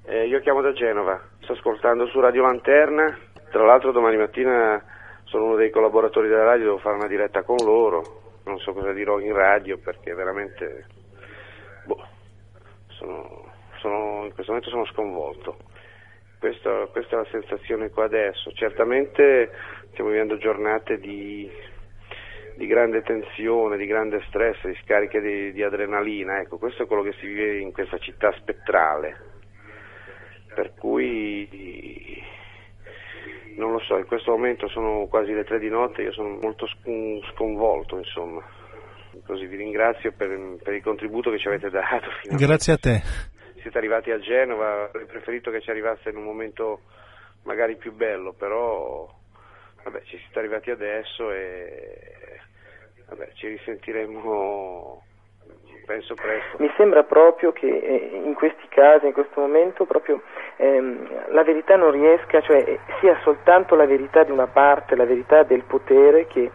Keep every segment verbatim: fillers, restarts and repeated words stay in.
Eh, io chiamo da Genova, sto ascoltando su Radio Lanterna, tra l'altro domani mattina sono uno dei collaboratori della radio, devo fare una diretta con loro, non so cosa dirò in radio perché veramente, boh, sono, sono, in questo momento sono sconvolto. Questa, questa è la sensazione qua adesso. Certamente stiamo vivendo giornate di, di grande tensione, di grande stress, di scariche di, di adrenalina, ecco, questo è quello che si vive in questa città spettrale. Per cui non lo so, in questo momento sono quasi le tre di notte, io sono molto sconvolto, insomma. Così vi ringrazio per, per il contributo che ci avete dato. Grazie a te. Siete arrivati a Genova, avrei preferito che ci arrivasse in un momento magari più bello, però vabbè, ci siete arrivati adesso e vabbè, ci risentiremo. Penso presto. Mi sembra proprio che eh, in questi casi, in questo momento, proprio ehm, la verità non riesca, cioè sia soltanto la verità di una parte, la verità del potere che,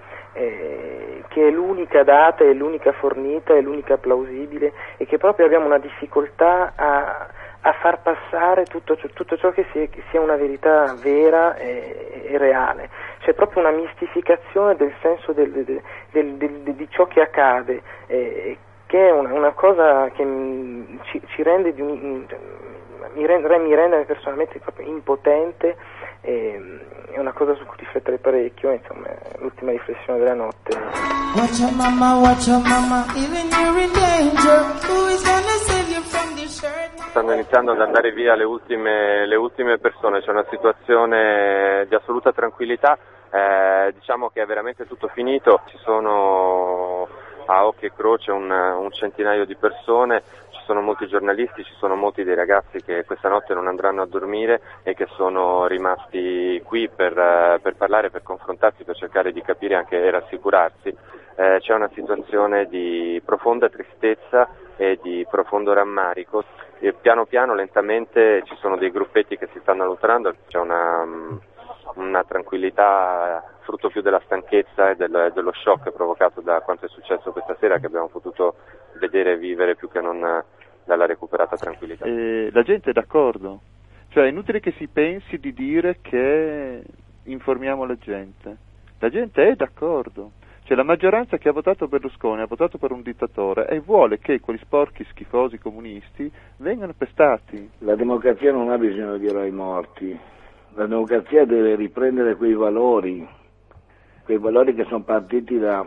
eh, che è l'unica data, è l'unica fornita, è l'unica plausibile e che proprio abbiamo una difficoltà a, a far passare tutto, tutto ciò che sia, che sia una verità vera e, e reale. C'è proprio una mistificazione del senso del, del, del, del, di ciò che accade. Eh, che è una, una cosa che m, ci, ci rende di un, in, mi, rende, mi rende personalmente proprio impotente, e, è una cosa su cui riflettere parecchio, insomma, è l'ultima riflessione della notte. Watch your mama, watch your mama, even you're in danger, who is gonna save you from this shirt? Stanno iniziando ad andare via le ultime, le ultime persone, c'è una situazione di assoluta tranquillità, eh, diciamo che è veramente tutto finito, ci sono a occhio e croce un, un centinaio di persone, ci sono molti giornalisti, ci sono molti dei ragazzi che questa notte non andranno a dormire e che sono rimasti qui per, per parlare, per confrontarsi, per cercare di capire anche e rassicurarsi. Eh, c'è una situazione di profonda tristezza e di profondo rammarico e piano piano, lentamente, ci sono dei gruppetti che si stanno allontanando, c'è una, una tranquillità frutto più della stanchezza e del, dello shock provocato da quanto è successo questa sera, che abbiamo potuto vedere e vivere più che non dalla recuperata tranquillità. Eh, la gente è d'accordo, cioè è inutile che si pensi di dire che informiamo la gente, la gente è d'accordo, cioè la maggioranza che ha votato Berlusconi ha votato per un dittatore e vuole che quegli sporchi schifosi comunisti vengano pestati. La democrazia non ha bisogno di eroi morti, la democrazia deve riprendere quei valori, quei valori che sono partiti da,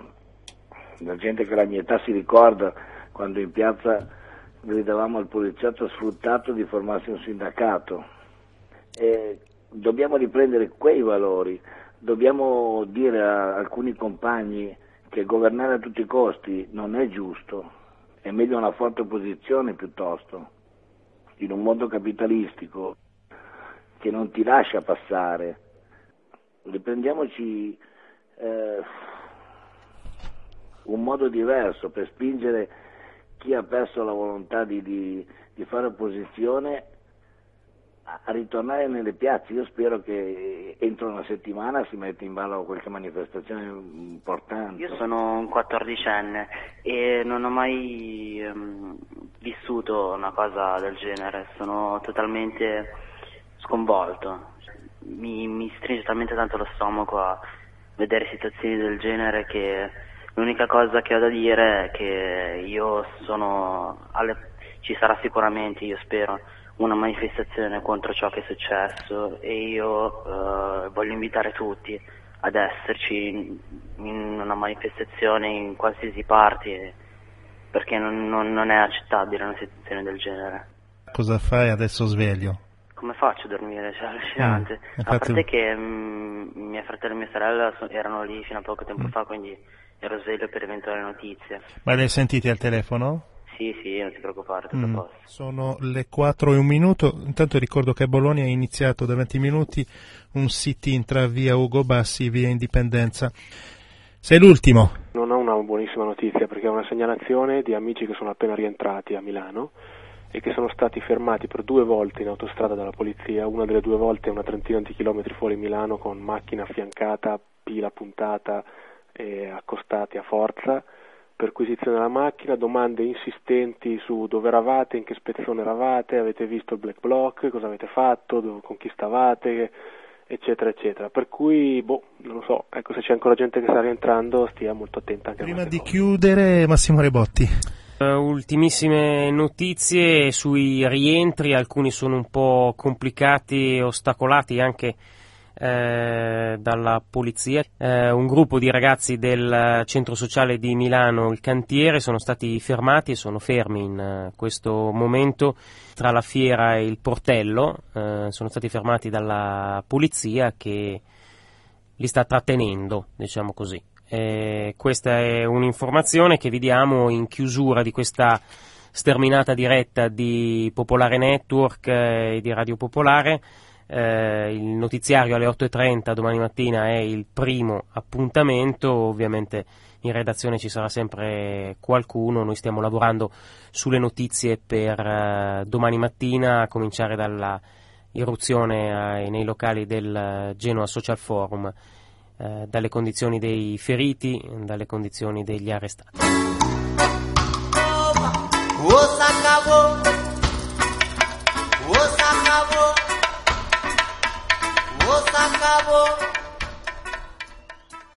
da gente che la mia età si ricorda quando in piazza gridavamo al poliziotto sfruttato di formarsi un sindacato. E dobbiamo riprendere quei valori, dobbiamo dire a alcuni compagni che governare a tutti i costi non è giusto, è meglio una forte opposizione piuttosto, in un mondo capitalistico che non ti lascia passare. Riprendiamoci eh, un modo diverso per spingere chi ha perso la volontà di, di, di fare opposizione a, a ritornare nelle piazze. Io spero che entro una settimana si metta in ballo qualche manifestazione importante. Io sono un quattordicenne e non ho mai um, vissuto una cosa del genere, sono totalmente sconvolto, mi, mi stringe talmente tanto lo stomaco a vedere situazioni del genere che l'unica cosa che ho da dire è che io sono alle, ci sarà sicuramente, io spero, una manifestazione contro ciò che è successo e io eh, voglio invitare tutti ad esserci in, in una manifestazione in qualsiasi parte, perché non, non, non è accettabile una situazione del genere. Cosa fai adesso sveglio? Come faccio a dormire? Cioè, è allucinante. Mm, a parte che mh, mia fratello e mia sorella so, erano lì fino a poco tempo mm. fa, quindi ero sveglio per eventuali notizie. Ma li hai sentiti al telefono? Sì, sì, non ti preoccupare, tutto mm. a posto. Sono le quattro e un minuto. Intanto ricordo che a Bologna è iniziato da venti minuti un sit-in tra via Ugo Bassi e via Indipendenza. Sei l'ultimo. Non ho una buonissima notizia perché ho una segnalazione di amici che sono appena rientrati a Milano e che sono stati fermati per due volte in autostrada dalla polizia, una delle due volte una trentina di chilometri fuori Milano con macchina affiancata, pila puntata e accostati a forza, perquisizione della macchina, domande insistenti su dove eravate, in che spezzone eravate, avete visto il black bloc, cosa avete fatto, dove, con chi stavate, eccetera eccetera, per cui boh, non lo so, ecco, se c'è ancora gente che sta rientrando stia molto attenta anche a prima di cose. chiudere, Massimo Rebotti. Uh, ultimissime notizie sui rientri, alcuni sono un po' complicati e ostacolati anche eh, dalla polizia. Eh, un gruppo di ragazzi del centro sociale di Milano, il Cantiere, sono stati fermati e sono fermi in uh, questo momento tra la fiera e il portello. Eh, sono stati fermati dalla polizia che li sta trattenendo, diciamo così. Eh, questa è un'informazione che vi diamo in chiusura di questa sterminata diretta di Popolare Network e di Radio Popolare. Eh, il notiziario alle otto e trenta domani mattina è il primo appuntamento, ovviamente in redazione ci sarà sempre qualcuno, noi stiamo lavorando sulle notizie per eh, domani mattina, a cominciare dalla irruzione eh, nei locali del Genoa Social Forum, eh, dalle condizioni dei feriti, dalle condizioni degli arrestati. Acabó.